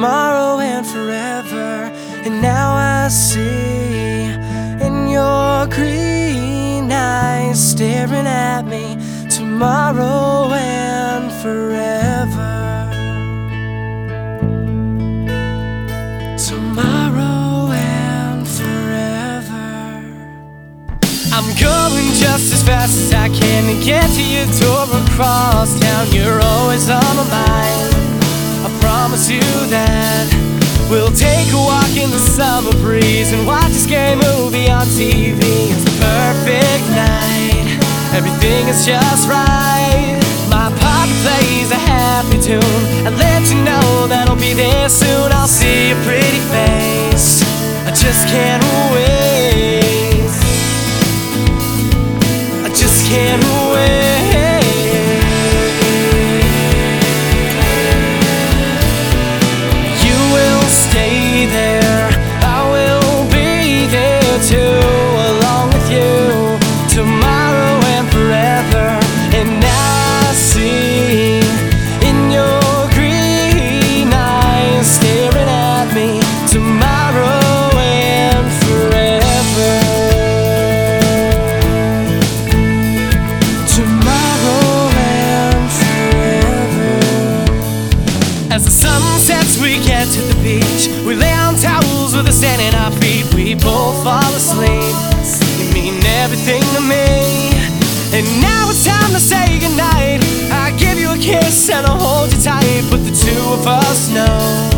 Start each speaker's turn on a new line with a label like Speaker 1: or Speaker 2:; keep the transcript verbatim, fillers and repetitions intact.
Speaker 1: tomorrow and forever. And now I see in your green eyes staring at me, tomorrow and forever. Tomorrow and forever. I'm going just as fast as I can to get to your door across town. You're always on my mind. I promise you that we'll take a walk in the summer breeze and watch a scary movie on T V. It's the perfect night, everything is just right. My pocket plays a happy tune and let you know that I'll be there soon. I'll see your pretty face, I just can't wait. I just can't wait. You will stay there, I will be there too, along with you, tomorrow and forever. And I see in your green eyes staring at me, tomorrow and forever. Tomorrow and forever. As the sun sets we get to the beach, we lay on towels with the sand in our feet. We both fall asleep, you mean everything to me. And now it's time to say goodnight. I give you a kiss and I'll hold you tight, but the two of us know